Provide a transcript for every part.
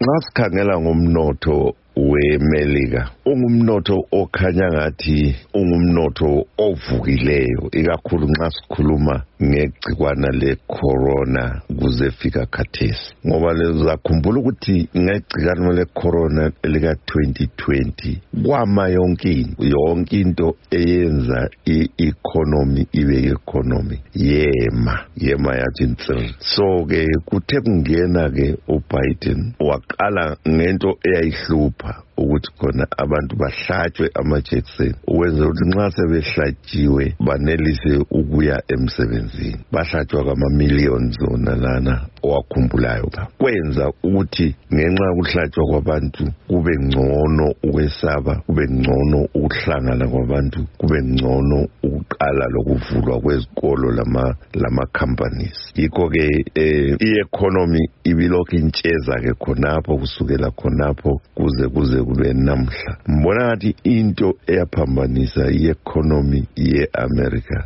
Ngasikhangela ngomnotho weMelika ungumnotho okhanya ngathi ungumnotho ovukileyo ikakhulu nxa sikhuluma ngegcikwana lecorona kuze fika khathesi ngoba lezakhumbula ukuthi ngegcikwana lecorona lika 2020 kwama yonke into eyenza i-economy ibe economy yema yathi ntsiri. So ke kuthe kungena ke uBiden waqala ngento eyayihlupha ukuthi khona abantu bahlatshwe amajekiseni ukwenzela ukuthi nxa sebehlatshiwe banelise ukuya emsebenzini. Bahlatshwa kwama-millions zona lana owakhumbulayo kwenza ukuthi ngenxa yokuhlatshwa kwabantu kube ngcono ukwesaba, kube ngcono ukuhlangana kwabantu, kube ngcono ukuqala lokuvulwa kwezikolo lama-companies. Yikho ke i-economy ibilokhu intsheza ke khonapho kusukela khonapho kuze kube namhla. Mbona ngathi into eyaphambanisa i-economy ye-America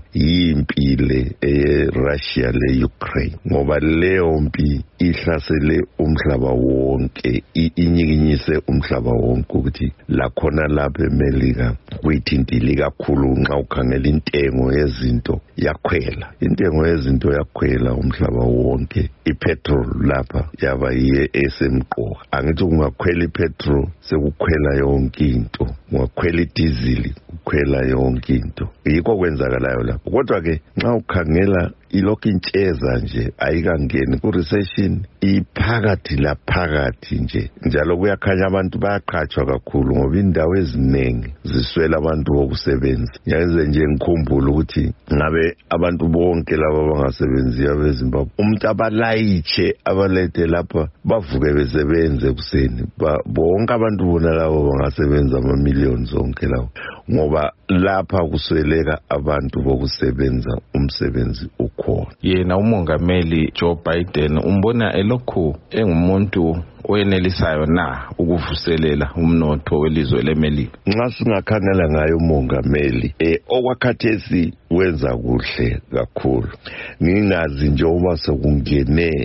yimpile eye-Russia le-Ukraine ngoba leyo mpi ihlasele umhlaba wonke, inyikinyise umhlaba wonke ukuthi lakhona lapha eMelika kuyithintile kakhulu nxa ukhangela intengo yezinto yakhwela. Intengo yezinto yakhwela umhlaba wonke. Ipetrol lapha yaba yiye esemqoka. Angithi kungakhwela ipetrol sekukhwela yonke into, kungakhwela idizili kukhwela yonke into. Yikho kwenzakalayo lapho. Kodwa ke nxa ukhangela ilokhu intsheza nje ayikangeni ku-recession iphakathi laphakathi nje njalo kuyakhanya abantu bayaqhatshwa kakhulu ngoba indawo eziningi ziswela abantu bokusebenza. Ngiyaze nje ngikhumbule ukuthi ngabe abantu bonke laba abangasebenziyo beZimbabwe umuntu abalayitshe abalethe lapha bavuke besebenze ekuseni bonke abantu bona labo bangasebenza ama-millions zonke lawo ngoba lapha kusweleka abantu bokusebenza umsebenzi ukhona. Yena umongameli Joe Biden umbona elokhu engumuntu oyenelisayo na ukuvuselela umnotho welizwe leMelika? Nxa singakhangela ngayo umongameli okwakhathesi wenza kuhle kakhulu. Ngingazi nje uba sekungene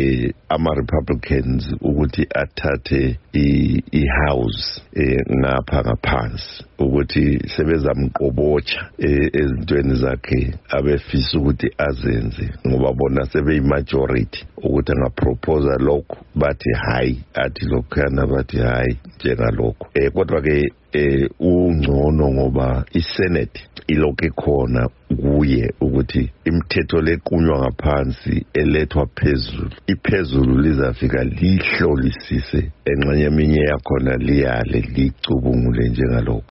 ama-Republicans ukuthi athathe i-house ngapha ngaphansi ukuthi sebezamqobotsha ezintweni zakhe abefisa ukuthi azenze ngoba bona sebeyi-majority ukuthi angaproposa lokhu bathi hayi, athi lokhuyana bathi hayi njengalokhu. Kodwa ke ungcono ngoba iSenate ilokhu khona kuye ukuthi imithetho lequnywa ngaphansi elethwa phezulu iphezulu lizafika lihlolisise engxenye eminye yakhona liyale licubungule njengalokho.